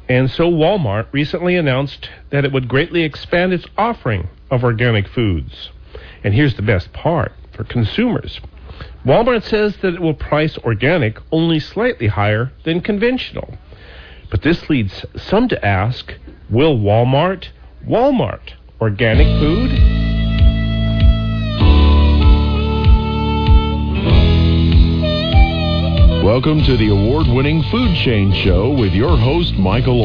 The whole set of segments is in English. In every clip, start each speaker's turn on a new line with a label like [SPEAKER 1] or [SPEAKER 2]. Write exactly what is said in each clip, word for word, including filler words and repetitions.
[SPEAKER 1] And so Walmart recently announced that it would greatly expand its offering of organic foods. And here's the best part for consumers. Walmart says that it will price organic only slightly higher than conventional. But this leads some to ask, will Walmart Walmart organic food?
[SPEAKER 2] Welcome to the award-winning Food Chain Show with your host, Michael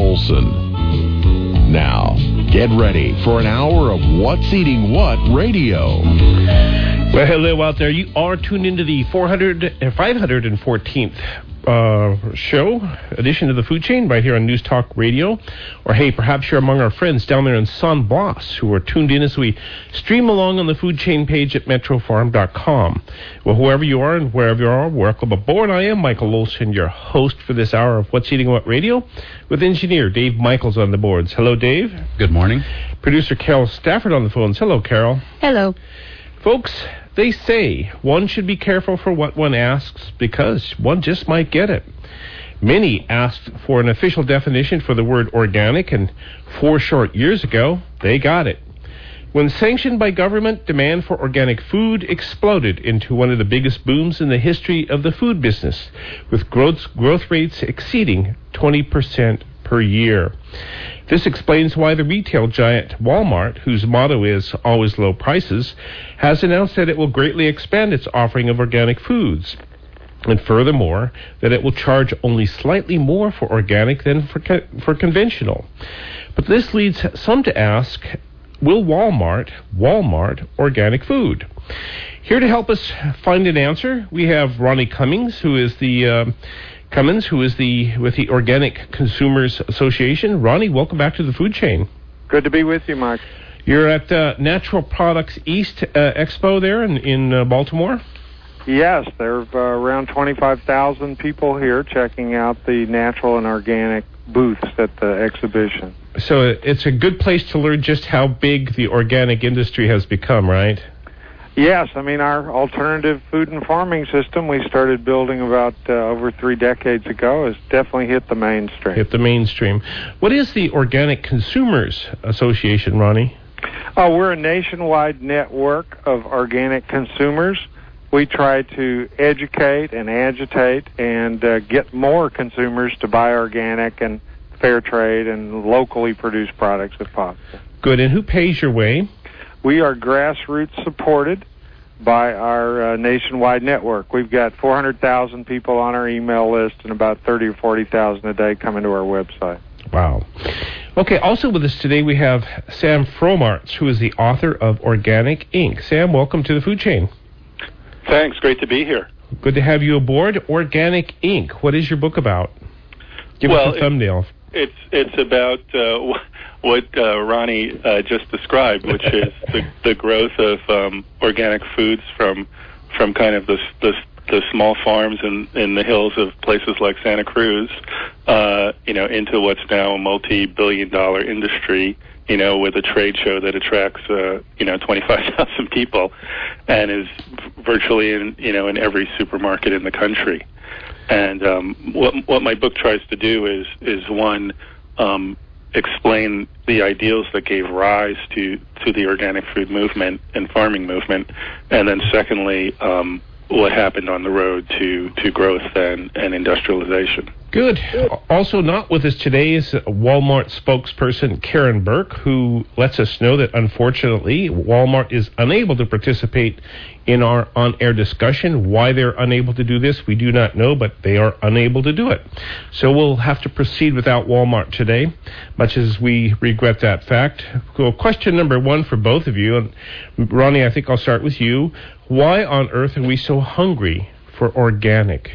[SPEAKER 2] Olson. Now, get ready for an hour of What's Eating What radio.
[SPEAKER 1] Well, hello out there. You are tuned into the four hundred, five hundred fourteenth uh, show, edition of the Food Chain, right here on News Talk Radio. Or, hey, perhaps you're among our friends down there in San Blas who are tuned in as we stream along on the Food Chain page at metro farm dot com. Well, whoever you are and wherever you are, welcome aboard. I am Michael Olson, your host for this hour of What's Eating What Radio, with engineer Dave Michaels on the boards. Hello, Dave.
[SPEAKER 3] Good morning.
[SPEAKER 1] Producer Carol Stafford on the phones. Hello, Carol.
[SPEAKER 4] Hello.
[SPEAKER 1] Folks, they say one should be careful for what one asks because one just might get it. Many asked for an official definition for the word organic, and four short years ago, they got it. When sanctioned by government, demand for organic food exploded into one of the biggest booms in the history of the food business, with growth, growth rates exceeding twenty percent per year. This explains why the retail giant Walmart, whose motto is always low prices, has announced that it will greatly expand its offering of organic foods. And furthermore, that it will charge only slightly more for organic than for, co- for conventional. But this leads some to ask, will Walmart Walmart organic food? Here to help us find an answer, we have Ronnie Cummings, who is the... Uh, Cummins, who is the with the Organic Consumers Association. Ronnie, welcome back to the Food Chain.
[SPEAKER 5] Good to be with you, Mark.
[SPEAKER 1] You're at uh, Natural Products East uh, Expo there in, in uh, Baltimore?
[SPEAKER 5] Yes, there are uh, around twenty-five thousand people here checking out the natural and organic booths at the exhibition.
[SPEAKER 1] So it's a good place to learn just how big the organic industry has become, right?
[SPEAKER 5] Yes, I mean, our alternative food and farming system we started building about uh, over three decades ago has definitely hit the mainstream.
[SPEAKER 1] Hit the mainstream. What is the Organic Consumers Association, Ronnie?
[SPEAKER 5] Oh, we're a nationwide network of organic consumers. We try to educate and agitate and uh, get more consumers to buy organic and fair trade and locally produced products if possible.
[SPEAKER 1] Good. And who pays your way?
[SPEAKER 5] We are grassroots supported by our uh, nationwide network. We've got four hundred thousand people on our email list and about thirty or forty thousand a day coming to our website.
[SPEAKER 1] Wow. Okay, also with us today we have Sam Fromartz, who is the author of Organic Incorporated. Sam, welcome to the Food Chain.
[SPEAKER 6] Thanks, great to be here.
[SPEAKER 1] Good to have you aboard. Organic Incorporated. What is your book about? Give
[SPEAKER 6] well,
[SPEAKER 1] us a thumbnail.
[SPEAKER 6] It's it's about uh, what uh, Ronnie uh, just described, which is the, the growth of um, organic foods from from kind of the the, the small farms in, in the hills of places like Santa Cruz, uh, you know, into what's now a multi-billion-dollar industry, you know, with a trade show that attracts uh, you know twenty-five thousand people, and is virtually in you know in every supermarket in the country. And um, what what my book tries to do is is one um, explain the ideals that gave rise to, to the organic food movement and farming movement, and then secondly, um, what happened on the road to, to growth and, and industrialization.
[SPEAKER 1] Good. Also not with us today is Walmart spokesperson Karen Burke, who lets us know that unfortunately Walmart is unable to participate in our on-air discussion. Why they're unable to do this, we do not know, but they are unable to do it. So we'll have to proceed without Walmart today, much as we regret that fact. Well, question number one for both of you, and Ronnie, I think I'll start with you. Why on earth are we so hungry for organic?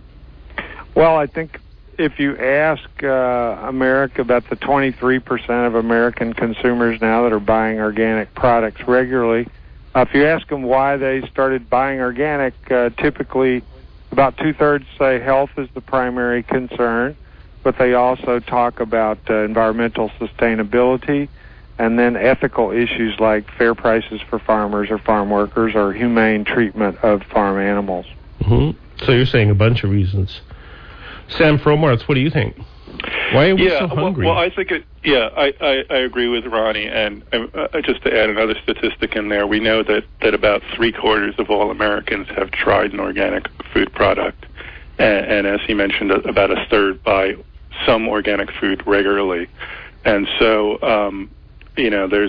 [SPEAKER 5] Well, I think if you ask uh, America, about the twenty-three percent of American consumers now that are buying organic products regularly, uh, if you ask them why they started buying organic, uh, typically about two-thirds say health is the primary concern, but they also talk about uh, environmental sustainability and then ethical issues like fair prices for farmers or farm workers or humane treatment of farm animals.
[SPEAKER 1] Mm-hmm. So you're saying a bunch of reasons. Sam Fromartz, what do you think? Why are we
[SPEAKER 6] yeah,
[SPEAKER 1] so hungry?
[SPEAKER 6] Well, well, I think it. Yeah, I, I, I agree with Ronnie, and uh, just to add another statistic in there, we know that, that about three quarters of all Americans have tried an organic food product, and, and as he mentioned, about a third buy some organic food regularly, and so um, you know, there's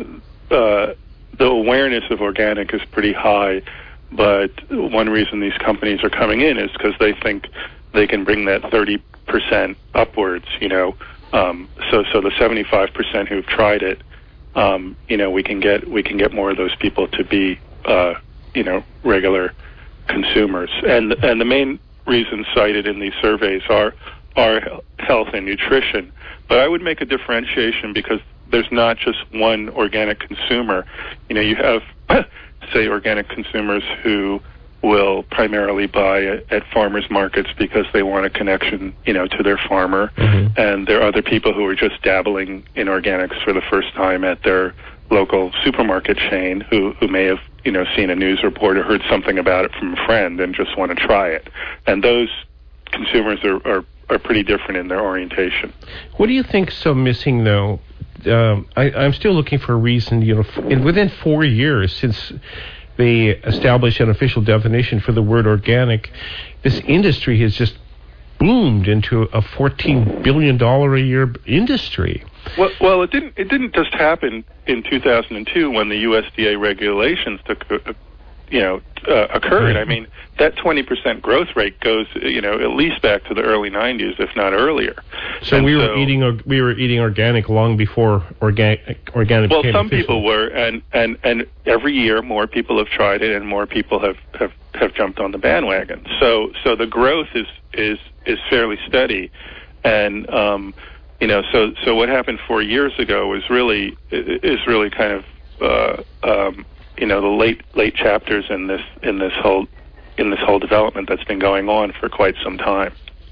[SPEAKER 6] uh, the awareness of organic is pretty high, but one reason these companies are coming in is because they think they can bring that thirty percent upwards, you know. Um, so, so the seventy-five percent who've tried it, um, you know, we can get we can get more of those people to be, uh, you know, regular consumers. And and the main reasons cited in these surveys are are health and nutrition. But I would make a differentiation because there's not just one organic consumer. You know, you have, say, organic consumers who will primarily buy at, at farmers markets because they want a connection, you know, to their farmer. Mm-hmm. And there are other people who are just dabbling in organics for the first time at their local supermarket chain who, who may have, you know, seen a news report or heard something about it from a friend and just want to try it. And those consumers are, are, are pretty different in their orientation.
[SPEAKER 1] What do you think's so missing, though? Um, I, I'm still looking for a reason, you know, f- in, within four years since they established an official definition for the word organic, this industry has just boomed into a fourteen billion dollars a year industry.
[SPEAKER 6] Well, well, it didn't. It didn't just happen in two thousand two when the U S D A regulations took, uh, you know, uh, occurred. I mean, that twenty percent growth rate goes, you know, at least back to the early nineties, if not earlier.
[SPEAKER 1] So
[SPEAKER 6] and
[SPEAKER 1] we were
[SPEAKER 6] so,
[SPEAKER 1] eating we were eating organic long before organic organic
[SPEAKER 6] well,
[SPEAKER 1] became
[SPEAKER 6] some
[SPEAKER 1] official.
[SPEAKER 6] people were, and, and, and every year more people have tried it, and more people have, have, have jumped on the bandwagon. So so the growth is is, is fairly steady, and um, you know, so so what happened four years ago is really is really kind of uh, um, you know, the late late chapters in this in this whole in this whole development that's been going on for quite some time.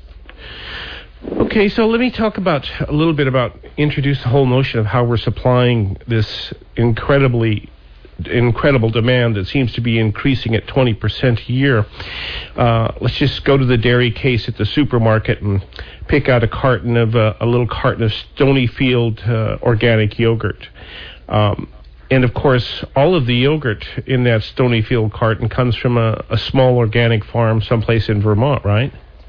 [SPEAKER 1] Okay, so let me talk about a little bit about introduce the whole notion of how we're supplying this incredibly incredible demand that seems to be increasing at twenty percent a year. Uh, let's just go to the dairy case at the supermarket and pick out a carton of uh, a little carton of Stonyfield uh, organic yogurt. Um, And, of course, all of the yogurt in that Stonyfield carton comes from a, a small organic farm someplace in Vermont, right?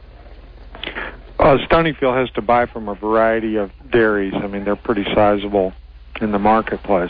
[SPEAKER 5] Uh, Stonyfield has to buy from a variety of dairies. I mean, they're pretty sizable in the marketplace.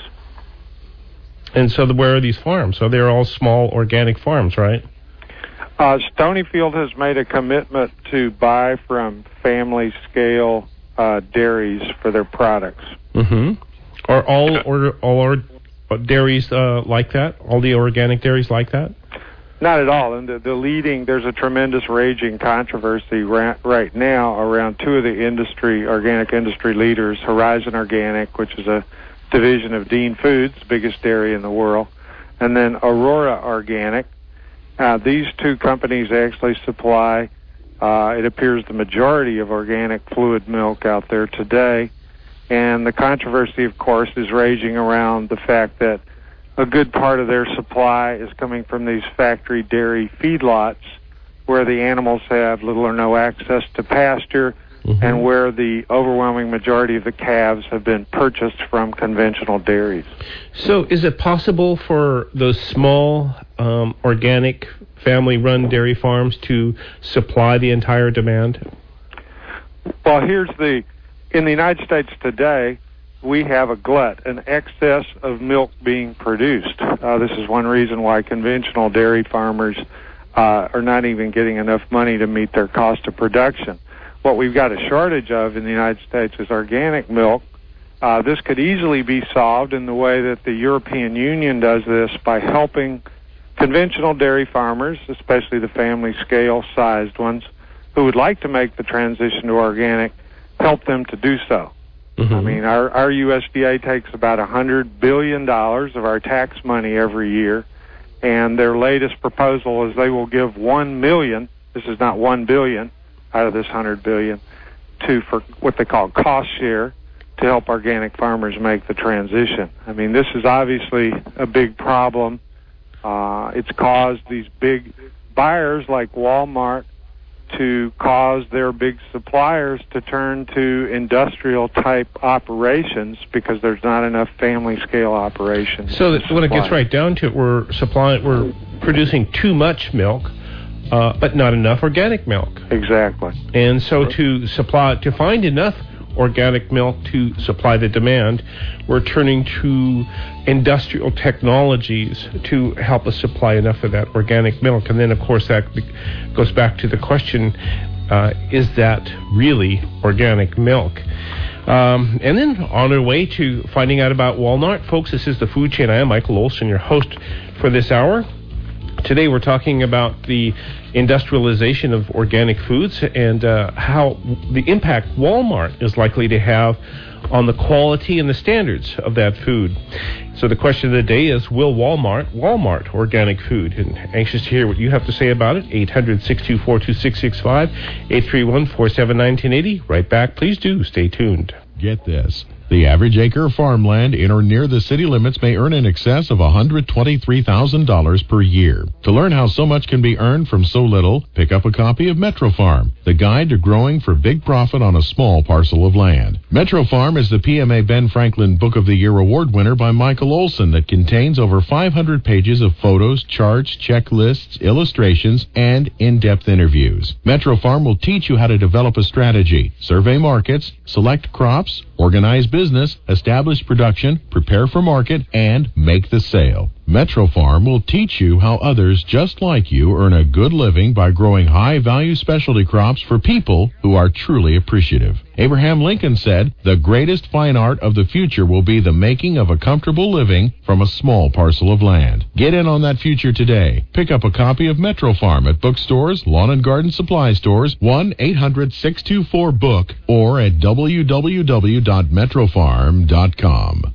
[SPEAKER 1] And so the, where are these farms? So they're all small organic farms, right?
[SPEAKER 5] Uh, Stonyfield has made a commitment to buy from family-scale uh, dairies for their products.
[SPEAKER 1] Mm-hmm. Are all, or, all our dairies uh, like that? All the organic dairies like that?
[SPEAKER 5] Not at all. And the, the leading, there's a tremendous raging controversy ra- right now around two of the industry, organic industry leaders, Horizon Organic, which is a division of Dean Foods, biggest dairy in the world, and then Aurora Organic. Uh, these two companies actually supply, uh, it appears, the majority of organic fluid milk out there today. And the controversy, of course, is raging around the fact that a good part of their supply is coming from these factory dairy feedlots where the animals have little or no access to pasture, mm-hmm. and where the overwhelming majority of the calves have been purchased from conventional dairies.
[SPEAKER 1] So is it possible for those small um, organic family-run dairy farms to supply the entire demand?
[SPEAKER 5] Well, here's the... In the United States today, we have a glut, an excess of milk being produced. Uh, this is one reason why conventional dairy farmers uh, are not even getting enough money to meet their cost of production. What we've got a shortage of in the United States is organic milk. Uh, this could easily be solved in the way that the European Union does this by helping conventional dairy farmers, especially the family-scale sized ones, who would like to make the transition to organic, help them to do so. Mm-hmm. I mean, our, our U S D A takes about one hundred billion dollars of our tax money every year, and their latest proposal is they will give one million dollars, this is not one billion dollars out of this one hundred billion dollars, to for what they call cost share to help organic farmers make the transition. I mean, this is obviously a big problem. Uh, it's caused these big buyers like Walmart to cause their big suppliers to turn to industrial type operations because there's not enough family scale operations.
[SPEAKER 1] So that when it gets right down to it, we're supplying, we're producing too much milk, uh, but not enough organic milk.
[SPEAKER 5] Exactly.
[SPEAKER 1] And so to supply, to find enough organic milk to supply the demand, we're turning to industrial technologies to help us supply enough of that organic milk. And then, of course, that goes back to the question, uh, is that really organic milk? Um, and then on our way to finding out about Walmart. Folks, this is The Food Chain. I am Michael Olson, your host for this hour. Today we're talking about the industrialization of organic foods and uh, how the impact Walmart is likely to have on the quality and the standards of that food. So the question of the day is, will Walmart Walmart organic food? And anxious to hear what you have to say about it. eight hundred, six two four, two six six five, eight three one, four seven one nine eight zero. Right back. Please do stay tuned.
[SPEAKER 2] Get this. The average acre of farmland in or near the city limits may earn in excess of one hundred twenty-three thousand dollars per year. To learn how so much can be earned from so little, pick up a copy of Metro Farm, the guide to growing for big profit on a small parcel of land. Metro Farm is the P M A Ben Franklin Book of the Year award winner by Michael Olson that contains over five hundred pages of photos, charts, checklists, illustrations, and in-depth interviews. Metro Farm will teach you how to develop a strategy, survey markets, select crops, organize business, establish production, prepare for market, and make the sale. Metro Farm will teach you how others just like you earn a good living by growing high-value specialty crops for people who are truly appreciative. Abraham Lincoln said, "The greatest fine art of the future will be the making of a comfortable living from a small parcel of land." Get in on that future today. Pick up a copy of Metro Farm at bookstores, lawn and garden supply stores, one eight hundred, six two four, book, or at w w w dot metro farm dot com.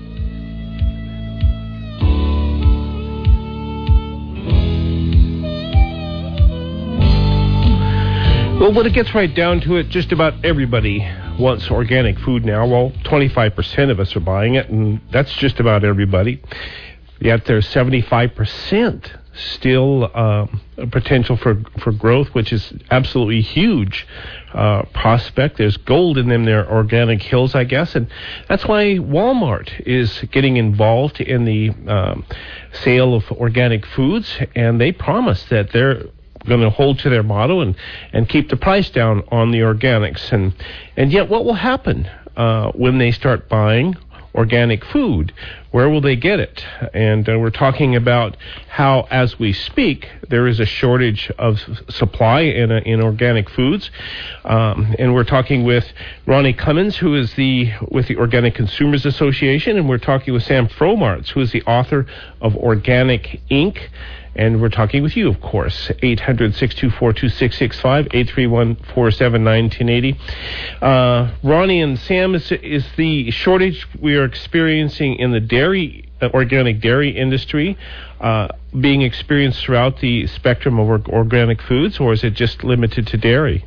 [SPEAKER 1] Well, when it gets right down to it, just about everybody wants organic food now. Well, twenty-five percent of us are buying it, and that's just about everybody. Yet there's seventy-five percent still uh, potential for, for growth, which is absolutely huge uh, prospect. There's gold in them, their organic hills, I guess, and that's why Walmart is getting involved in the um, sale of organic foods, and they promise that they're going to hold to their motto and, and keep the price down on the organics. And, and yet what will happen uh, when they start buying organic food? Where will they get it? And uh, we're talking about how, as we speak, there is a shortage of supply in, uh, in organic foods. Um, and we're talking with Ronnie Cummins, who is the with the Organic Consumers Association, and we're talking with Sam Fromartz, who is the author of Organic Incorporated. And we're talking with you, of course, eight hundred, six two four, two six six five, eight three one, four seven one nine eight zero. Uh, Ronnie and Sam, is, is the shortage we are experiencing in the dairy, uh, organic dairy industry uh, being experienced throughout the spectrum of or- organic foods, or is it just limited to dairy?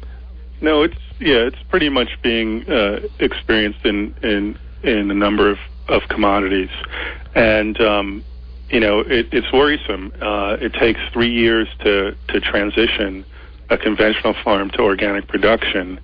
[SPEAKER 6] No, it's yeah, it's pretty much being uh, experienced in, in in a number of, of commodities, and um, you know, it, it's worrisome. Uh, it takes three years to, to transition a conventional farm to organic production,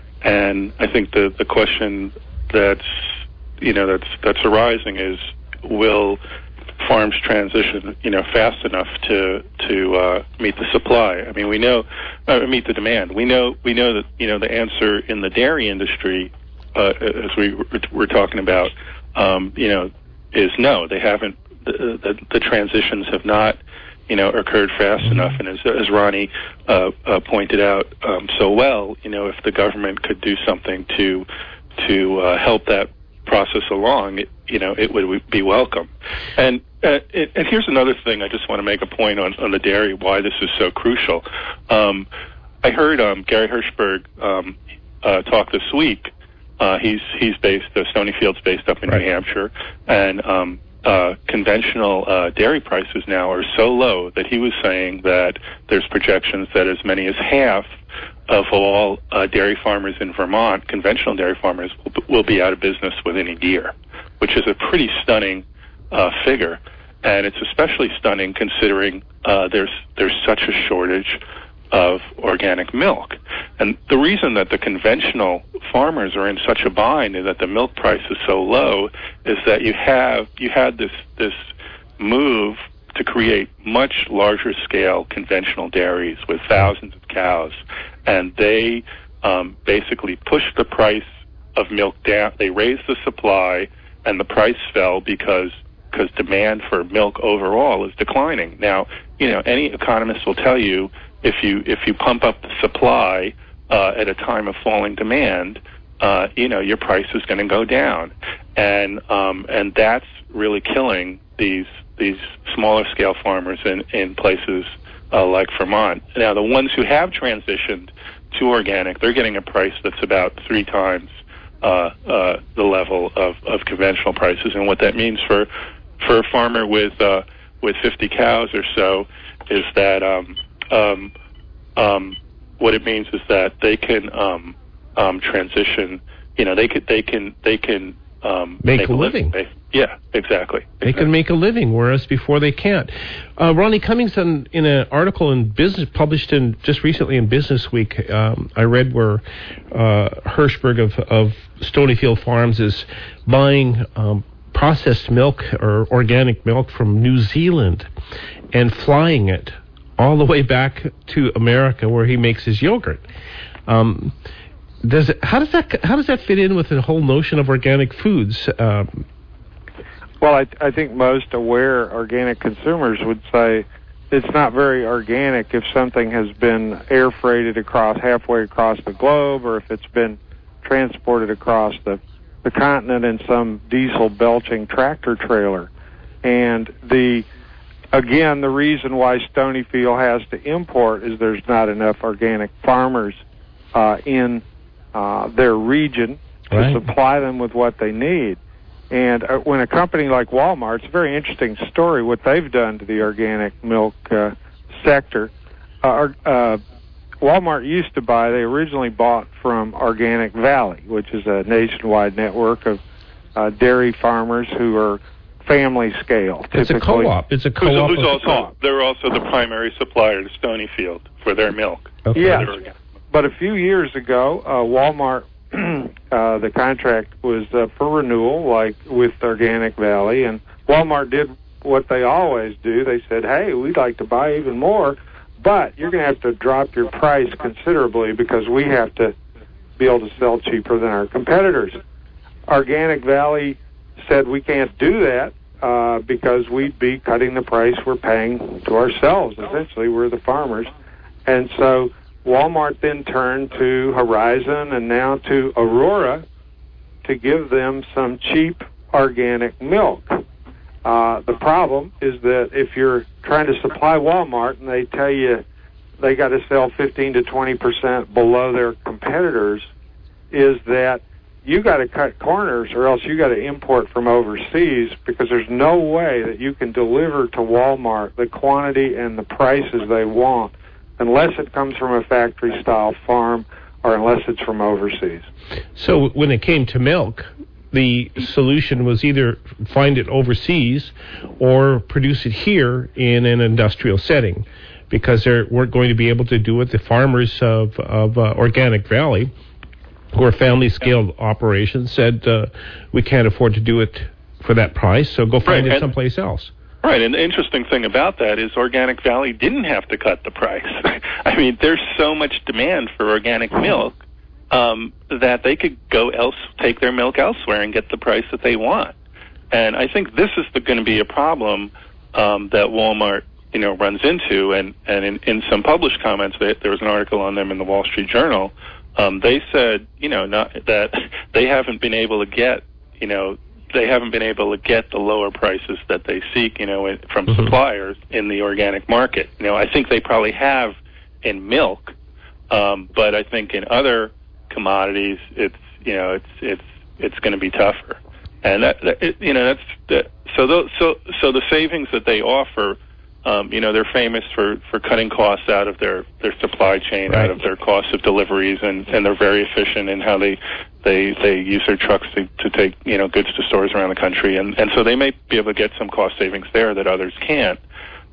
[SPEAKER 6] and I think the, the question that's you know that's that's arising is, will farms transition you know fast enough to to uh, meet the supply? I mean, we know uh, meet the demand. We know we know that you know the answer in the dairy industry, uh, as we were talking about, um, you know, is no. They haven't. The, the, the transitions have not, you know, occurred fast enough. And as, as Ronnie uh, uh, pointed out um, so well, you know, if the government could do something to to uh, help that process along, it, you know, it would be welcome. And uh, it, and here's another thing. I just want to make a point on, on the dairy, why this is so crucial. Um, I heard um, Gary Hirschberg um, uh, talk this week. Uh, he's he's based, uh, Stonyfield's based up in right. New Hampshire, and um, Uh, conventional uh, dairy prices now are so low that he was saying that there's projections that as many as half of all uh, dairy farmers in Vermont, conventional dairy farmers, will, will be out of business within a year, which is a pretty stunning uh, figure. And it's especially stunning considering uh, there's there's such a shortage of organic milk. And the reason that the conventional farmers are in such a bind and that the milk price is so low is that you have you had this this move to create much larger scale conventional dairies with thousands of cows, and they um, basically pushed the price of milk down. They raised the supply, and the price fell because because demand for milk overall is declining. Now, you know, any economist will tell you if you if you pump up the supply uh, at a time of falling demand, uh, you know, your price is going to go down, and um, and that's really killing these these smaller scale farmers in in places uh, like Vermont. Now, the ones who have transitioned to organic, they're getting a price that's about three times uh, uh, the level of, of conventional prices, and what that means for for a farmer with uh, with fifty cows or so is that um, um, um, what it means is that they can um, um, transition. You know, they could they can they can um,
[SPEAKER 1] make,
[SPEAKER 6] make
[SPEAKER 1] a living.
[SPEAKER 6] living. Yeah, exactly.
[SPEAKER 1] They
[SPEAKER 6] exactly.
[SPEAKER 1] can make a living, whereas before they can't. Uh, Ronnie Cummings, in, in an article in Business published in just recently in Business Week, um, I read where uh, Hirschberg of, of Stonyfield Farms is buying um, processed milk or organic milk from New Zealand and flying it all the way back to America where he makes his yogurt. Um, does it, how does that how does that fit in with the whole notion of organic foods? Um,
[SPEAKER 5] well, I, I think most aware organic consumers would say it's not very organic if something has been air freighted across halfway across the globe, or if it's been transported across the the continent in some diesel belching tractor trailer. And the again, the reason why Stonyfield has to import is there's not enough organic farmers uh, in uh, their region to
[SPEAKER 1] right.
[SPEAKER 5] supply them with what they need. And uh, when a company like Walmart, it's a very interesting story what they've done to the organic milk uh, sector. Uh, uh, Walmart used to buy, they originally bought from Organic Valley, which is a nationwide network of uh, dairy farmers who are family scale.
[SPEAKER 1] It's a co-op. It's a co-op.
[SPEAKER 6] Who's, who's also,
[SPEAKER 5] co-op.
[SPEAKER 6] They're also the primary supplier to Stonyfield for their milk.
[SPEAKER 1] Okay.
[SPEAKER 5] Yes, but a few years ago, uh, Walmart, uh, the contract was uh, for renewal, like with Organic Valley, and Walmart did what they always do. They said, hey, we'd like to buy even more, but you're going to have to drop your price considerably because we have to be able to sell cheaper than our competitors. Organic Valley said we can't do that uh, because we'd be cutting the price we're paying to ourselves. Essentially, we're the farmers. And so Walmart then turned to Horizon and now to Aurora to give them some cheap organic milk. Uh, the problem is that if you're trying to supply Walmart and they tell you they got to sell fifteen to twenty percent below their competitors, is that you got to cut corners or else you got to import from overseas, because there's no way that you can deliver to Walmart the quantity and the prices they want unless it comes from a factory-style farm or unless it's from overseas.
[SPEAKER 1] So when it came to milk, the solution was either find it overseas or produce it here in an industrial setting, because they weren't going to be able to do it. The farmers of, of uh, Organic Valley, who are family-scale operations, said, uh, we can't afford to do it for that price, so go find
[SPEAKER 6] right,
[SPEAKER 1] it someplace else.
[SPEAKER 6] Right, and the interesting thing about that is Organic Valley didn't have to cut the price. I mean, there's so much demand for organic milk um, that they could go else, take their milk elsewhere and get the price that they want. And I think this is going to be a problem um, that Walmart, you know, runs into. And, and in, in some published comments, they, there was an article on them in the Wall Street Journal. Um, they said, you know, not, that they haven't been able to get, you know, they haven't been able to get the lower prices that they seek, you know, from mm-hmm. suppliers in the organic market. You know, I think they probably have in milk, um, but I think in other commodities, it's, you know, it's it's it's going to be tougher. And that, that it, you know, that's that, so those, so so the savings that they offer. Um, you know, they're famous for, for cutting costs out of their, their supply chain,
[SPEAKER 1] right.
[SPEAKER 6] out of their costs of deliveries, and, and they're very efficient in how they they, they use their trucks to, to take, you know, goods to stores around the country. And, and so they may be able to get some cost savings there that others can't.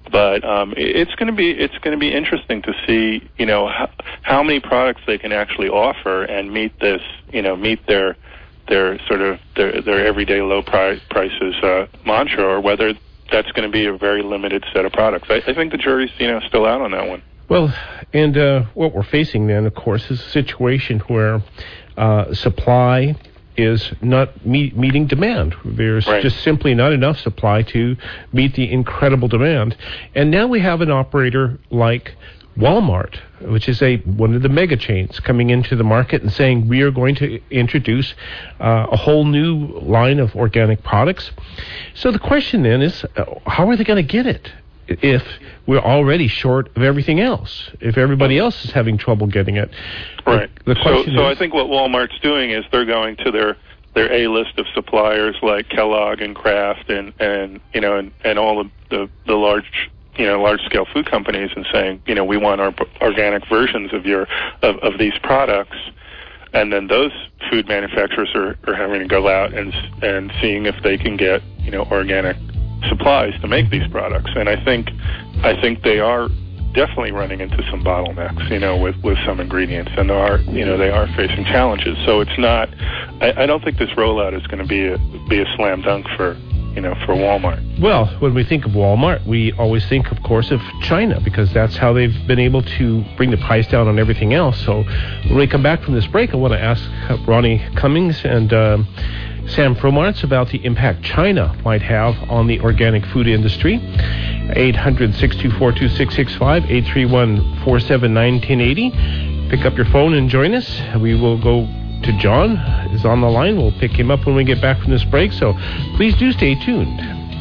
[SPEAKER 6] But um, it's going to be it's going to be interesting to see, you know, how, how many products they can actually offer and meet this, you know, meet their their sort of their, their everyday low price, prices uh, mantra, or whether that's going to be a very limited set of products. I, I think the jury's, you know, still out on that one.
[SPEAKER 1] Well, and uh, what we're facing then, of course, is a situation where uh, supply is not meet, meeting demand. There's
[SPEAKER 6] right.
[SPEAKER 1] just simply not enough supply to meet the incredible demand. And now we have an operator like Walmart, which is a one of the mega chains, coming into the market and saying we are going to introduce uh, a whole new line of organic products. So the question then is, uh, how are they going to get it if we're already short of everything else, if everybody else is having trouble getting it?
[SPEAKER 6] Right.
[SPEAKER 1] The, the
[SPEAKER 6] so
[SPEAKER 1] question
[SPEAKER 6] so
[SPEAKER 1] is,
[SPEAKER 6] I think what Walmart's doing is they're going to their their A list of suppliers like Kellogg and Kraft and, and you know and, and all of the, the large you know large scale food companies and saying, you know, we want our organic versions of your of, of these products. And then those food manufacturers are, are having to go out and and seeing if they can get, you know, organic supplies to make these products. And I think I think they are definitely running into some bottlenecks, you know, with, with some ingredients, and they are, you know, they are facing challenges. So it's not. I, I don't think this rollout is going to be a be a slam dunk for, you know, for Walmart.
[SPEAKER 1] Well, when we think of Walmart, we always think, of course, of China, because that's how they've been able to bring the price down on everything else. So when we come back from this break, I want to ask Ronnie Cummings and uh, Sam Fromartz about the impact China might have on the organic food industry. eight hundred, six two four, two six six five, eight three one, four seven one nine eight zero. Pick up your phone and join us. We will go to John, is on the line. We'll pick him up when we get back from this break, so please do stay tuned.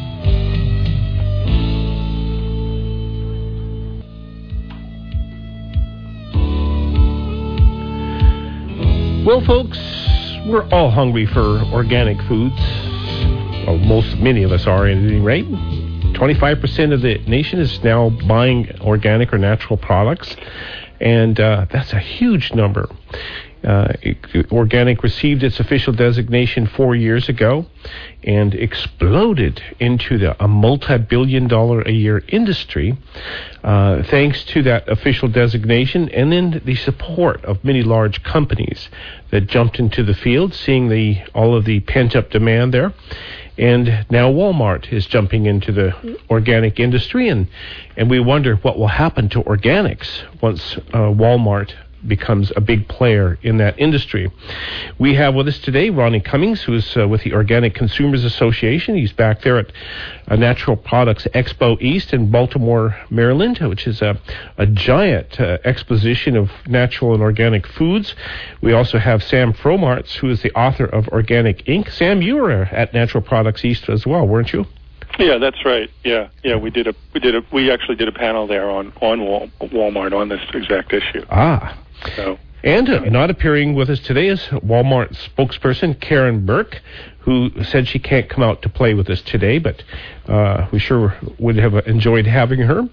[SPEAKER 1] Well, folks, we're all hungry for organic foods. Well, most, many of us are, at any rate. twenty-five percent of the nation is now buying organic or natural products, and uh, that's a huge number. Uh, organic received its official designation four years ago and exploded into the, a multi-billion dollar a year industry uh, thanks to that official designation, and then the support of many large companies that jumped into the field, seeing the all of the pent-up demand there. And now Walmart is jumping into the organic industry, and, and we wonder what will happen to organics once uh, Walmart becomes a big player in that industry. We have with us today Ronnie Cummings, who is uh, with the Organic Consumers Association. He's back there at uh, Natural Products Expo East in Baltimore, Maryland, which is a, a giant uh, exposition of natural and organic foods. We also have Sam Fromartz, who is the author of Organic Incorporated. Sam, you were at Natural Products East as well, weren't you?
[SPEAKER 6] Yeah, that's right. Yeah, yeah, we did a we did a we actually did a panel there on on Wal, Walmart on this exact issue.
[SPEAKER 1] Ah.
[SPEAKER 6] So.
[SPEAKER 1] And uh, not appearing with us today is Walmart spokesperson Karen Burke, who said she can't come out to play with us today, but uh, we sure would have enjoyed having her.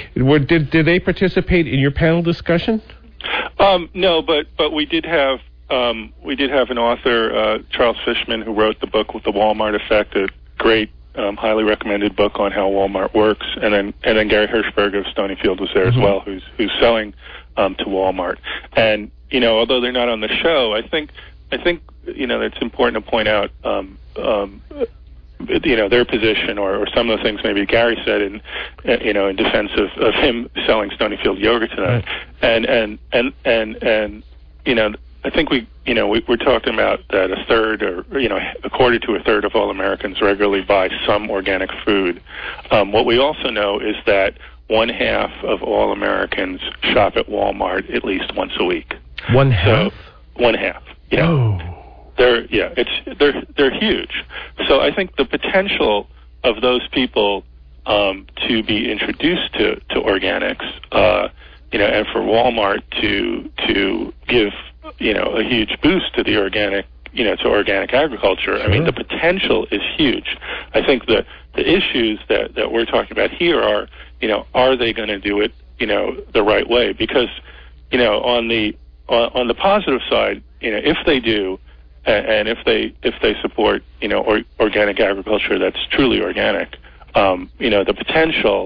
[SPEAKER 1] Did did they participate in your panel discussion?
[SPEAKER 6] Um, no, but but we did have um, we did have an author, uh, Charles Fishman, who wrote the book with the Walmart Effect, a great, um, highly recommended book on how Walmart works, and then and then Gary Hirschberg of Stonyfield was there mm-hmm. as well, who's who's selling um, to Walmart. And you know, although they're not on the show, I think I think you know it's important to point out um, um, you know their position, or, or some of the things maybe Gary said in you know in defense of, of him selling Stonyfield yogurt to them, right. and and and and and you know. I think we, you know, we, we're talking about that a third, or you know, a quarter to a third of all Americans regularly buy some organic food. Um, what we also know is that one half of all Americans shop at Walmart at least once a week.
[SPEAKER 1] One half.
[SPEAKER 6] So, one half. You know,
[SPEAKER 1] oh.
[SPEAKER 6] They're yeah, it's they're they're huge. So I think the potential of those people um, to be introduced to to organics, uh, you know, and for Walmart to to give you know, a huge boost to the organic, you know, to organic agriculture. Sure. I mean, the potential is huge. I think the the issues that, that we're talking about here are, you know, are they going to do it, you know, the right way? Because, you know, on the on, on the positive side, you know, if they do, and, and if they if they support, you know, or, organic agriculture that's truly organic, um, you know, the potential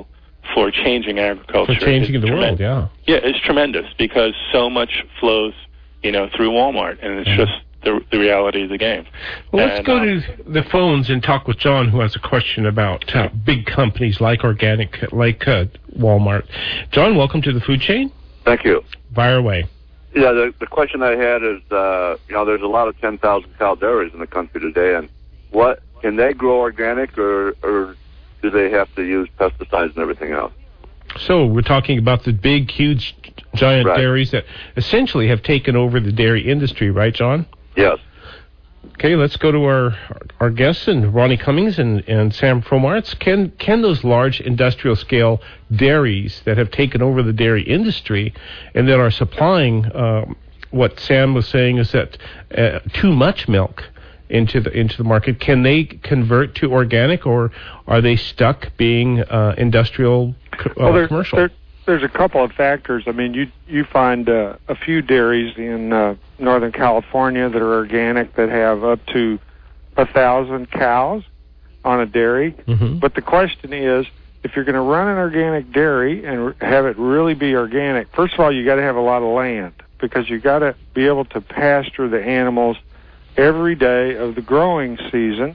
[SPEAKER 6] for changing agriculture.
[SPEAKER 1] For changing
[SPEAKER 6] is
[SPEAKER 1] the
[SPEAKER 6] tremen-
[SPEAKER 1] world, yeah.
[SPEAKER 6] Yeah, it's tremendous because so much flows, you know, through Walmart, and it's mm-hmm. just the, the reality of the game.
[SPEAKER 1] Well, let's
[SPEAKER 6] and,
[SPEAKER 1] go
[SPEAKER 6] um,
[SPEAKER 1] to the phones and talk with John, who has a question about uh, big companies like organic, like uh, Walmart. John, welcome to the food chain.
[SPEAKER 3] Thank you.
[SPEAKER 1] Fire away.
[SPEAKER 3] Yeah, the, the question I had is, uh, you know, there's a lot of ten thousand cow dairies in the country today, and what can they grow organic, or, or do they have to use pesticides and everything else?
[SPEAKER 1] So we're talking about the big, huge, giant
[SPEAKER 3] right.
[SPEAKER 1] dairies that essentially have taken over the dairy industry, right, John?
[SPEAKER 3] Yes.
[SPEAKER 1] Okay, let's go to our our guests, and Ronnie Cummings and, and Sam Fromartz. Can can those large industrial scale dairies that have taken over the dairy industry and that are supplying um, what Sam was saying is that uh, too much milk into the into the market, can they convert to organic, or are they stuck being uh, industrial uh,
[SPEAKER 5] well, there,
[SPEAKER 1] commercial?
[SPEAKER 5] There, there's a couple of factors. I mean, you you find uh, a few dairies in uh, Northern California that are organic that have up to a thousand cows on a dairy.
[SPEAKER 1] Mm-hmm.
[SPEAKER 5] But the question is, if you're going to run an organic dairy and have it really be organic, first of all, you got to have a lot of land, because you got to be able to pasture the animals every day of the growing season,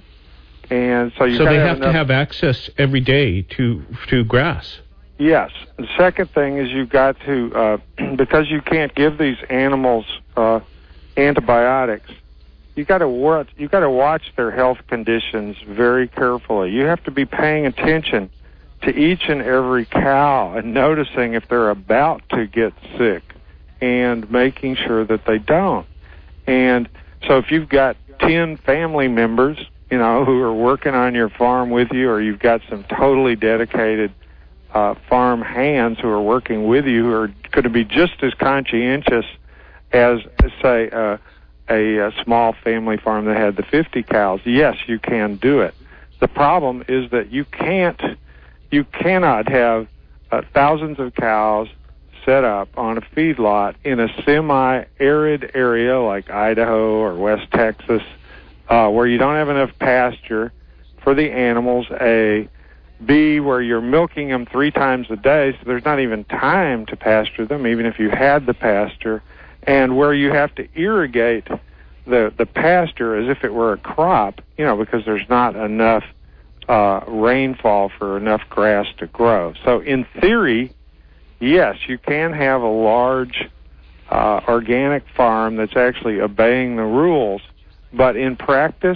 [SPEAKER 5] and so you.
[SPEAKER 1] So they have,
[SPEAKER 5] have
[SPEAKER 1] to have access every day to to grass.
[SPEAKER 5] Yes. The second thing is you've got to, uh, because you can't give these animals uh, antibiotics, you got to watch. You got to watch their health conditions very carefully. You have to be paying attention to each and every cow and noticing if they're about to get sick, and making sure that they don't. And so if you've got ten family members, you know, who are working on your farm with you, or you've got some totally dedicated uh, farm hands who are working with you, who are going to be just as conscientious as, say, uh, a, a small family farm that had the fifty cows, yes, you can do it. The problem is that you can't, you cannot have uh, thousands of cows set up on a feedlot in a semi-arid area like Idaho or West Texas, uh, where you don't have enough pasture for the animals, A, B, where you're milking them three times a day, so there's not even time to pasture them, even if you had the pasture, and where you have to irrigate the, the pasture as if it were a crop, you know, because there's not enough uh, rainfall for enough grass to grow. So in theory, yes, you can have a large uh, organic farm that's actually obeying the rules, but in practice,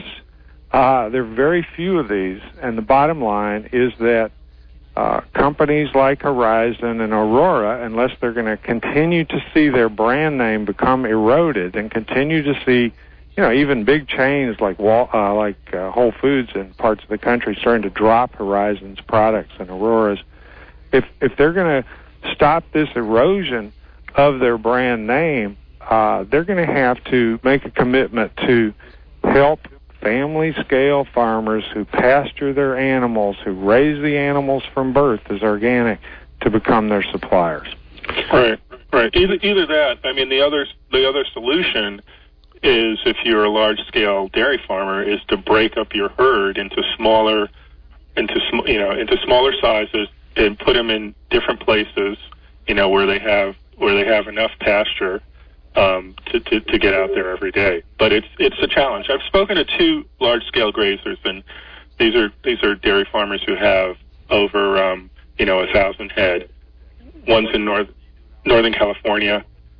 [SPEAKER 5] uh, there are very few of these, and the bottom line is that uh, companies like Horizon and Aurora, unless they're going to continue to see their brand name become eroded and continue to see, you know, even big chains like Wal- uh, like uh, Whole Foods in parts of the country starting to drop Horizon's products and Aurora's, if if they're going to stop this erosion of their brand name, uh, they're going to have to make a commitment to help family-scale farmers who pasture their animals, who raise the animals from birth as organic, to become their suppliers.
[SPEAKER 6] Right, right. Either, either that. I mean, the other the other solution is, if you're a large-scale dairy farmer, is to break up your herd into smaller, into sm- you know, into smaller sizes, and put them in different places, you know, where they have where they have enough pasture um, to, to to get out there every day. But it's it's a challenge. I've spoken to two large-scale grazers, and these are these are dairy farmers who have over um, you know a thousand head. One's in North Northern California,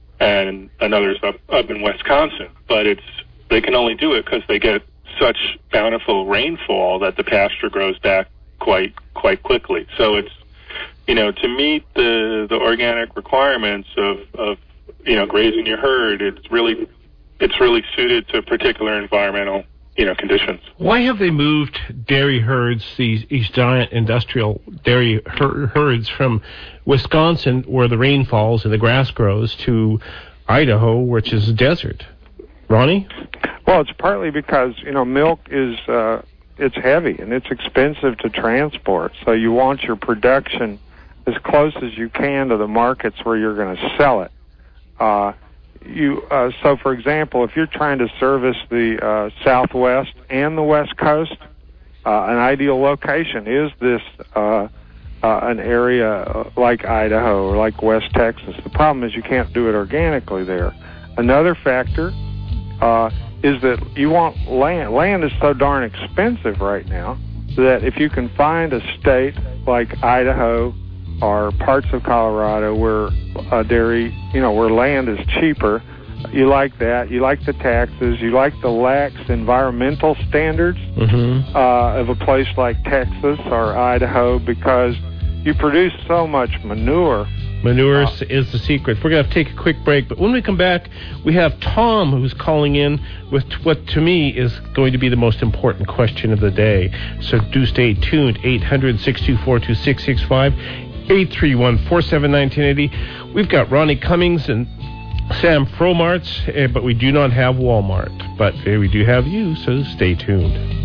[SPEAKER 6] and another's up up in Wisconsin. But it's they can only do it because they get such bountiful rainfall that the pasture grows back quite quite quickly. So it's you know, to meet the the organic requirements of, of you know grazing your herd, it's really it's really suited to particular environmental you know conditions.
[SPEAKER 1] Why have they moved dairy herds, these these giant industrial dairy her- herds, from Wisconsin, where the rain falls and the grass grows, to Idaho, which is a desert? Ronnie?
[SPEAKER 5] Well, it's partly because you know milk is uh, it's heavy and it's expensive to transport, so you want your production as close as you can to the markets where you're going to sell it. Uh, you uh, so, for example, if you're trying to service the uh, Southwest and the West Coast, uh, an ideal location is this uh, uh, an area like Idaho or like West Texas. The problem is you can't do it organically there. Another factor uh, is that you want land. Land is so darn expensive right now that if you can find a state like Idaho or parts of Colorado where uh, dairy, you know, where land is cheaper, you like that. You like the taxes. You like the lax environmental standards mm-hmm. uh, of a place like Texas or Idaho because you produce so much manure.
[SPEAKER 1] Manure uh, is the secret. We're going to have to take a quick break, but when we come back, we have Tom who's calling in with what to me is going to be the most important question of the day. So do stay tuned. eight hundred, six two four, two six six five, eight three one, four seven one nine eight zero. We've got Ronnie Cummings and Sam Fromarts, uh, but we do not have Walmart. But uh, we do have you, so stay tuned.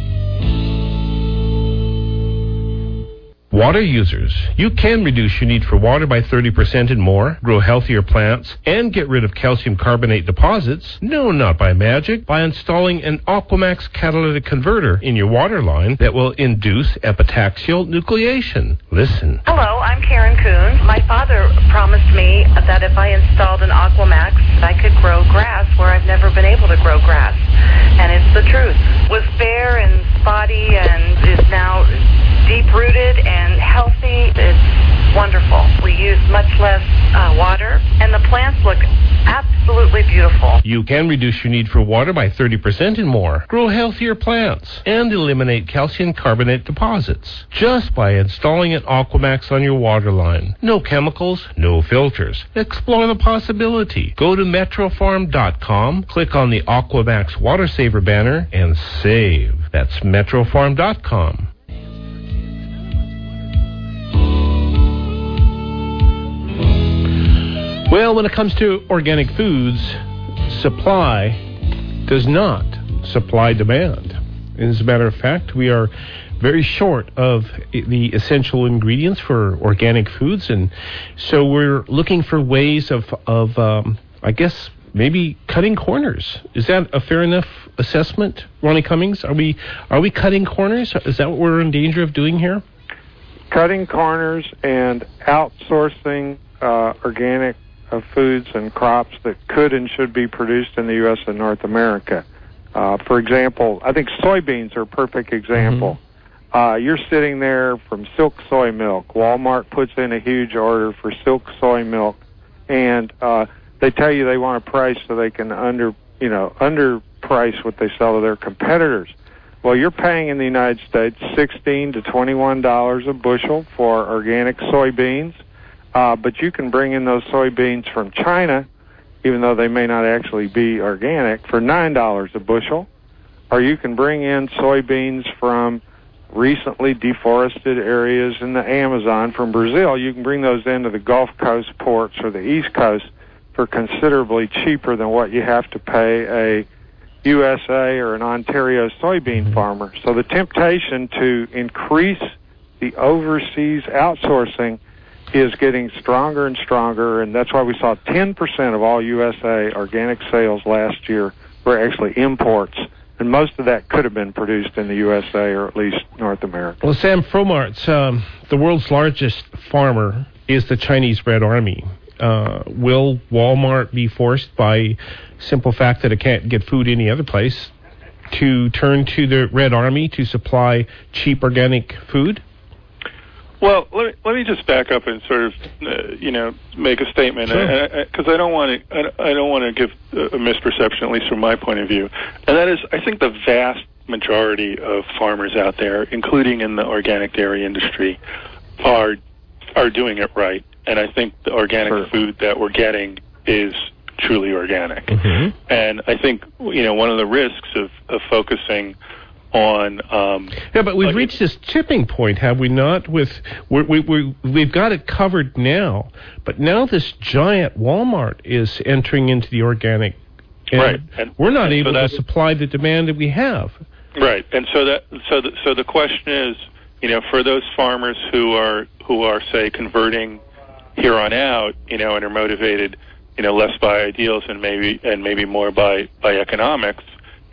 [SPEAKER 1] Water users, you can reduce your need for water by thirty percent and more, grow healthier plants, and get rid of calcium carbonate deposits. No, not by magic. By installing an Aquamax catalytic converter in your water line that will induce epitaxial nucleation. Listen.
[SPEAKER 4] Hello, I'm Karen Kuhn. My father promised me that if I installed an Aquamax, I could grow grass where I've never been able to grow grass. And it's the truth. Was bare and spotty and is now deep-rooted and healthy. It's wonderful. We use much less uh, water, and the plants look absolutely beautiful.
[SPEAKER 1] You can reduce your need for water by thirty percent and more, grow healthier plants, and eliminate calcium carbonate deposits just by installing an Aquamax on your water line. No chemicals, no filters. Explore the possibility. Go to metrofarm dot com, click on the Aquamax Water Saver banner, and save. That's metrofarm dot com. Well, when it comes to organic foods, supply does not supply demand. As a matter of fact, we are very short of the essential ingredients for organic foods, and so we're looking for ways of, of um, I guess, maybe cutting corners. Is that a fair enough assessment, Ronnie Cummings? Are we are we cutting corners? Is that what we're in danger of doing here?
[SPEAKER 5] Cutting corners and outsourcing uh, organic of foods and crops that could and should be produced in the U S and North America. Uh, for example, I think soybeans are a perfect example. Mm-hmm. Uh, you're sitting there from Silk soy milk. Walmart puts in a huge order for Silk soy milk, and uh, they tell you they want a price so they can under, you know, underprice what they sell to their competitors. Well, you're paying in the United States sixteen to twenty-one dollars a bushel for organic soybeans. Uh, but you can bring in those soybeans from China, even though they may not actually be organic, for nine dollars a bushel. Or you can bring in soybeans from recently deforested areas in the Amazon from Brazil. You can bring those into the Gulf Coast ports or the East Coast for considerably cheaper than what you have to pay a U S A or an Ontario soybean farmer. So the temptation to increase the overseas outsourcing is getting stronger and stronger, and that's why we saw ten percent of all U S A organic sales last year were actually imports, and most of that could have been produced in the U S A or at least North America.
[SPEAKER 1] Well, Sam Fromarts, um, the world's largest farmer is the Chinese Red Army. Uh, will Walmart be forced by simple fact that it can't get food any other place to turn to the Red Army to supply cheap organic food?
[SPEAKER 6] Well, let me, let me just back up and sort of, uh, you know, make a statement, because sure. I, I don't want to, I, I don't want to give a misperception, at least from my point of view, and that is, I think the vast majority of farmers out there, including in the organic dairy industry, are are doing it right, and I think the organic sure. food that we're getting is truly organic, mm-hmm. and I think, you know, one of the risks of, of focusing on um,
[SPEAKER 1] yeah, but we've uh, reached this tipping point, have we not? With we're, we we we've got it covered now, but now this giant Walmart is entering into the organic, and
[SPEAKER 6] right? And,
[SPEAKER 1] we're not
[SPEAKER 6] and
[SPEAKER 1] able
[SPEAKER 6] so that,
[SPEAKER 1] to supply the demand that we have.
[SPEAKER 6] Right, and so that so the, so the question is, you know, for those farmers who are who are say converting here on out, you know, and are motivated, you know, less by ideals and maybe and maybe more by by economics.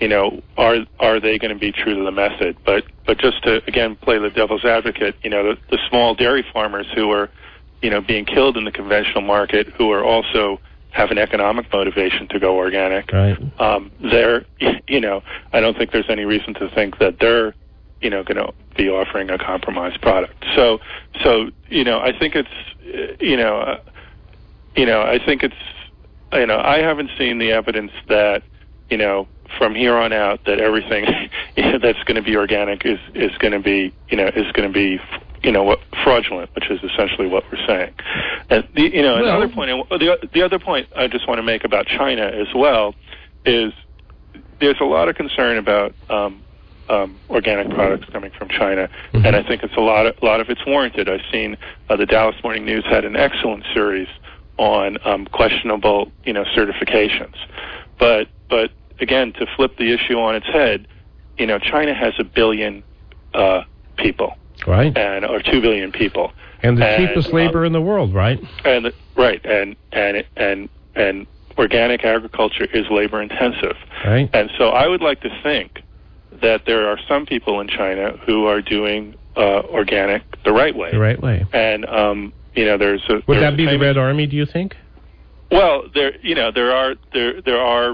[SPEAKER 6] you know, are are they going to be true to the method? But but just to again play the devil's advocate, you know, the, the small dairy farmers who are, you know, being killed in the conventional market, who are also have an economic motivation to go organic.
[SPEAKER 1] Right.
[SPEAKER 6] Um, they're, you know, I don't think there's any reason to think that they're, you know, going to be offering a compromised product. So, so you know, I think it's, you know, uh, you know, I think it's, you know, I haven't seen the evidence that, you know, from here on out that everything you know, that's going to be organic is is going to be, you know, is going to be, you know, what, fraudulent, which is essentially what we're saying. And the, you know,
[SPEAKER 1] well,
[SPEAKER 6] another point, the the other point I just want to make about China as well is there's a lot of concern about um, um, organic products coming from China, mm-hmm. and I think it's a lot of, a lot of it's warranted. I've seen uh, the Dallas Morning News had an excellent series on um, questionable, you know, certifications, but but again, to flip the issue on its head, you know, China has a billion uh, people.
[SPEAKER 1] Right.
[SPEAKER 6] And or two billion people.
[SPEAKER 1] And the
[SPEAKER 6] and,
[SPEAKER 1] cheapest labor
[SPEAKER 6] um,
[SPEAKER 1] in the world, right?
[SPEAKER 6] And right, and and and and organic agriculture is labor intensive.
[SPEAKER 1] Right.
[SPEAKER 6] And so I would like to think that there are some people in China who are doing uh, organic the right way.
[SPEAKER 1] The right way.
[SPEAKER 6] And um, you know, there's a
[SPEAKER 1] Would
[SPEAKER 6] there's
[SPEAKER 1] that be
[SPEAKER 6] famous,
[SPEAKER 1] the Red Army, do you think?
[SPEAKER 6] Well, there you know, there are there there are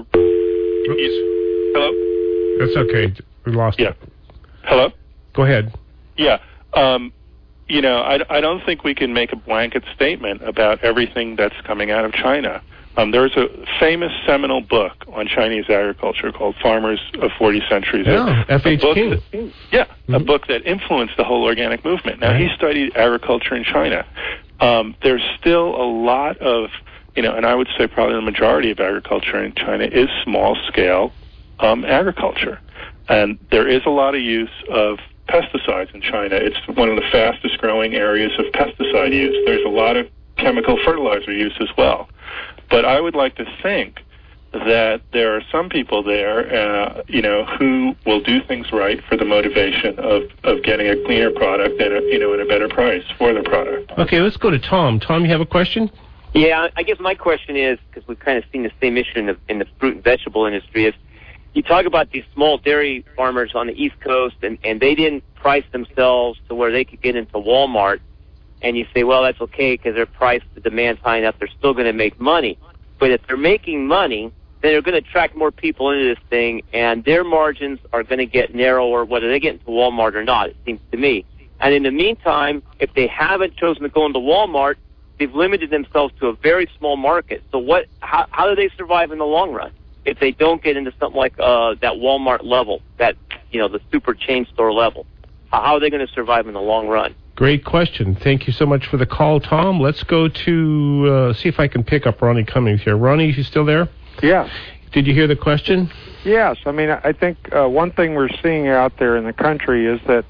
[SPEAKER 6] Hello?
[SPEAKER 1] That's okay. We lost
[SPEAKER 6] yeah.
[SPEAKER 1] it.
[SPEAKER 6] Hello?
[SPEAKER 1] Go ahead.
[SPEAKER 6] Yeah. Um, you know, I, I don't think we can make a blanket statement about everything that's coming out of China. Um, there's a famous seminal book on Chinese agriculture called Farmers of forty Centuries.
[SPEAKER 1] Yeah, F H King.
[SPEAKER 6] Yeah,
[SPEAKER 1] mm-hmm.
[SPEAKER 6] a book that influenced the whole organic movement. Now,
[SPEAKER 1] right.
[SPEAKER 6] he studied agriculture in China. Um, there's still a lot of, you know, and I would say probably the majority of agriculture in China is small-scale um, agriculture. And there is a lot of use of pesticides in China. It's one of the fastest growing areas of pesticide use. There's a lot of chemical fertilizer use as well. But I would like to think that there are some people there, uh, you know, who will do things right for the motivation of, of getting a cleaner product and a, you know, and a better price for the product.
[SPEAKER 1] Okay, let's go to Tom. Tom, you have a question?
[SPEAKER 7] Yeah, I guess my question is, because we've kind of seen the same issue in the, in the fruit and vegetable industry, is you talk about these small dairy farmers on the East Coast, and, and they didn't price themselves to where they could get into Walmart, and you say, well, that's okay because they're priced, the demand's high enough, they're still going to make money. But if they're making money, then they're going to attract more people into this thing, and their margins are going to get narrower whether they get into Walmart or not, it seems to me. And in the meantime, if they haven't chosen to go into Walmart, they've limited themselves to a very small market. So what? How, how do they survive in the long run if they don't get into something like uh, that Walmart level, that, you know, the super chain store level? How are they going to survive in the long run?
[SPEAKER 1] Great question. Thank you so much for the call, Tom. Let's go to uh, see if I can pick up Ronnie Cummings here. Ronnie, you still there?
[SPEAKER 5] Yeah.
[SPEAKER 1] Did you hear the question?
[SPEAKER 5] Yes. I mean, I think uh, one thing we're seeing out there in the country is that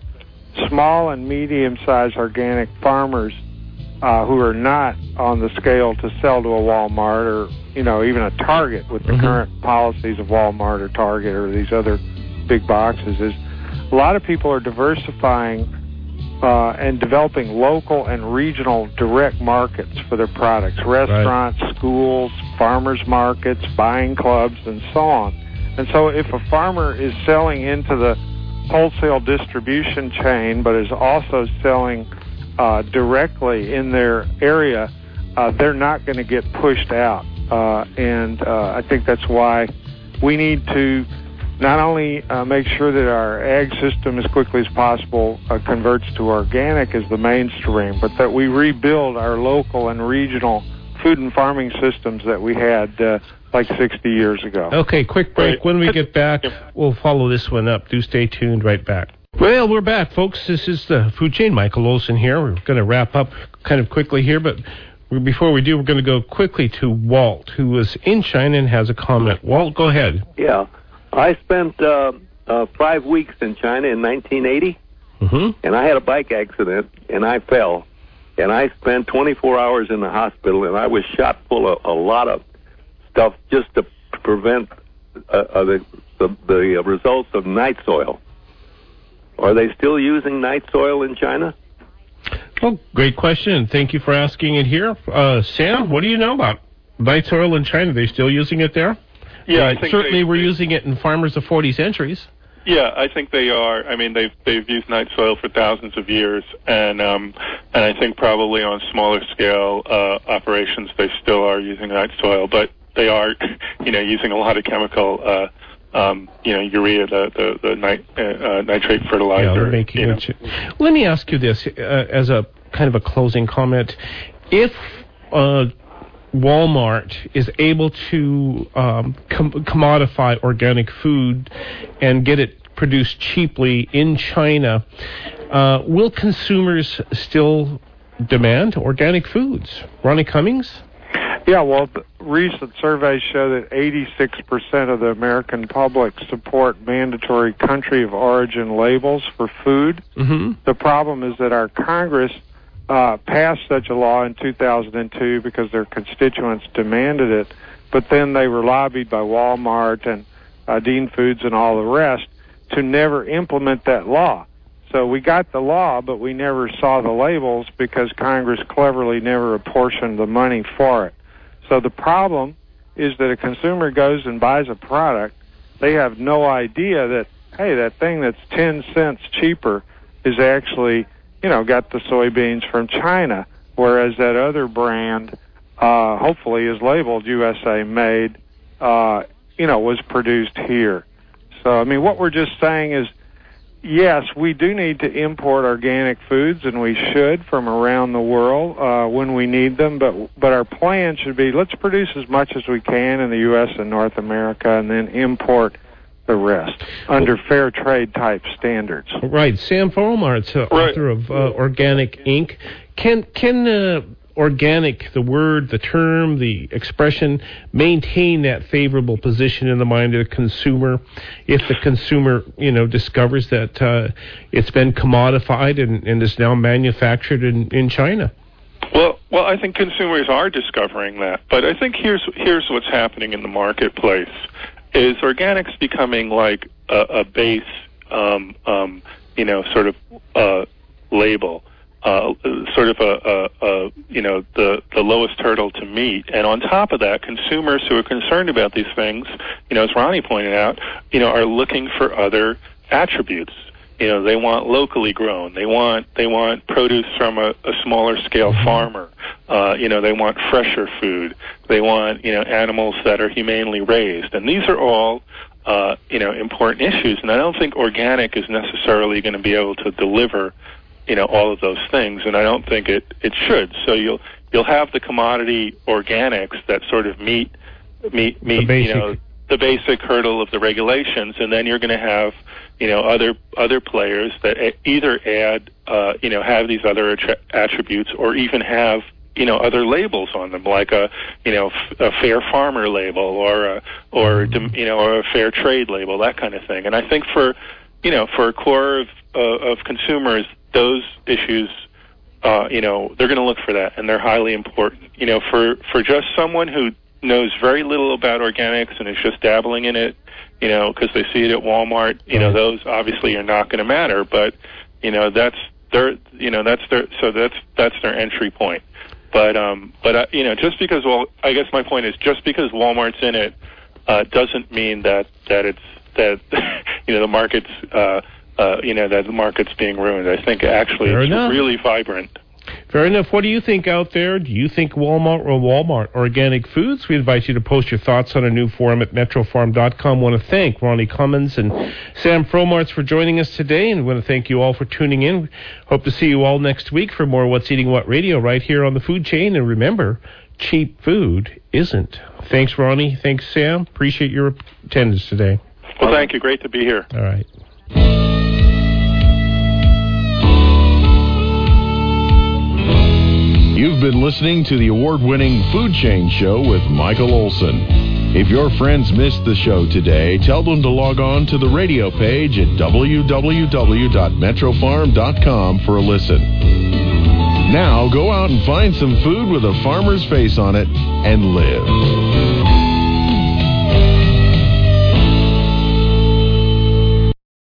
[SPEAKER 5] small and medium-sized organic farmers uh, who are not on the scale to sell to a Walmart or, you know, even a Target with the mm-hmm. current policies of Walmart or Target or these other big boxes is a lot of people are diversifying uh, and developing local and regional direct markets for their products, restaurants, right. schools, farmers markets, buying clubs, and so on. And so if a farmer is selling into the wholesale distribution chain but is also selling uh, directly in their area, uh, they're not going to get pushed out. Uh, and uh, I think that's why we need to not only uh, make sure that our ag system as quickly as possible uh, converts to organic as the mainstream, but that we rebuild our local and regional food and farming systems that we had uh, like sixty years ago.
[SPEAKER 1] Okay, quick break. When we get back, we'll follow this one up. Do stay tuned. Right back. Well, we're back, folks. This is the Food Chain. Michael Olson here. We're going to wrap up kind of quickly here, but before we do, we're going to go quickly to Walt, who was in China and has a comment. Walt, go ahead.
[SPEAKER 8] Yeah. I spent uh, uh, five weeks in China in nineteen eighty,
[SPEAKER 1] mm-hmm.
[SPEAKER 8] and I had a bike accident, and I fell. And I spent twenty-four hours in the hospital, and I was shot full of a lot of stuff just to prevent uh, uh, the, the, the results of night soil. Are they still using night soil in China?
[SPEAKER 1] Well, great question, and thank you for asking it here. Uh, Sam, what do you know about night soil in China? Are they still using it there?
[SPEAKER 6] Yeah,
[SPEAKER 1] they
[SPEAKER 6] I think
[SPEAKER 1] certainly
[SPEAKER 6] they,
[SPEAKER 1] were
[SPEAKER 6] they,
[SPEAKER 1] using it in farmers of forty centuries.
[SPEAKER 6] Yeah, I think they are. I mean, they've they've used night soil for thousands of years, and um, and I think probably on smaller scale uh, operations they still are using night soil, but they are, you know, using a lot of chemical, uh, um, you know, urea, the the, the nit, uh, uh, nitrate fertilizer.
[SPEAKER 1] Yeah, they're making
[SPEAKER 6] you know.
[SPEAKER 1] it. Let me ask you this uh, as a kind of a closing comment: if uh, Walmart is able to um, com- commodify organic food and get it produced cheaply in China, uh, will consumers still demand organic foods? Ronnie Cummings?
[SPEAKER 5] Yeah, well, recent surveys show that eighty-six percent of the American public support mandatory country of origin labels for food.
[SPEAKER 1] Mm-hmm.
[SPEAKER 5] The problem is that our Congress uh, passed such a law in two thousand two because their constituents demanded it, but then they were lobbied by Walmart and uh, Dean Foods and all the rest to never implement that law. So we got the law, but we never saw the labels because Congress cleverly never apportioned the money for it. So the problem is that a consumer goes and buys a product, they have no idea that, hey, that thing that's ten cents cheaper is actually, you know, got the soybeans from China, whereas that other brand, uh, hopefully is labeled U S A made, uh, you know, was produced here. So, I mean, what we're just saying is, yes, we do need to import organic foods, and we should from around the world uh, when we need them. But but our plan should be, let's produce as much as we can in the U S and North America, and then import the rest under fair trade type standards.
[SPEAKER 1] Right. Sam Fromart's uh,
[SPEAKER 6] right.
[SPEAKER 1] author of uh, Organic Incorporated. Can can uh, organic, the word, the term, the expression, maintain that favorable position in the mind of the consumer if the consumer, you know, discovers that uh, it's been commodified and, and is now manufactured in, in China?
[SPEAKER 6] Well, well, I think consumers are discovering that, but I think here's here's what's happening in the marketplace: is organics becoming like a, a base, um, um, you know, sort of uh, label. Uh, sort of a, a, a, you know, the, the lowest hurdle to meet. And on top of that, consumers who are concerned about these things, you know, as Ronnie pointed out, you know, are looking for other attributes. You know, they want locally grown. They want, they want produce from a, a smaller scale farmer. Uh, you know, they want fresher food. They want, you know, animals that are humanely raised. And these are all, uh, you know, important issues. And I don't think organic is necessarily going to be able to deliver, you know, all of those things, and I don't think it, it should. So you'll you'll have the commodity organics that sort of meet meet meet you know the basic hurdle of the regulations, and then you're going to have, you know, other other players that a- either add uh, you know have these other attra- attributes or even have, you know, other labels on them, like a, you know, f- a fair farmer label or a, or you know or a fair trade label, that kind of thing. And I think for, you know, for a core of uh, of consumers, those issues, uh, you know, they're going to look for that, and they're highly important. You know, for, for just someone who knows very little about organics and is just dabbling in it, you know, because they see it at Walmart, you know, those obviously are not going to matter. But, you know, that's their, you know, that's their, so that's that's their entry point. But, um, but uh, you know, just because, well, I guess my point is, just because Walmart's in it, uh, doesn't mean that that it's that you know the market's. Uh, Uh, you know, that the market's being ruined. I think actually
[SPEAKER 1] Fair
[SPEAKER 6] it's
[SPEAKER 1] enough.
[SPEAKER 6] really vibrant.
[SPEAKER 1] Fair enough. What do you think out there? Do you think Walmart or Walmart Organic Foods? We invite you to post your thoughts on a new forum at metro farm dot com. I want to thank Ronnie Cummins and Sam Fromartz for joining us today, and I want to thank you all for tuning in. Hope to see you all next week for more What's Eating What Radio right here on the Food Chain. And remember, cheap food isn't. Thanks, Ronnie. Thanks, Sam. Appreciate your attendance today.
[SPEAKER 6] Well, thank you. Great to be here.
[SPEAKER 1] All right.
[SPEAKER 2] You've been listening to the award-winning Food Chain Show with Michael Olson. If your friends missed the show today, tell them to log on to the radio page at w w w dot metro farm dot com for a listen. Now go out and find some food with a farmer's face on it and live.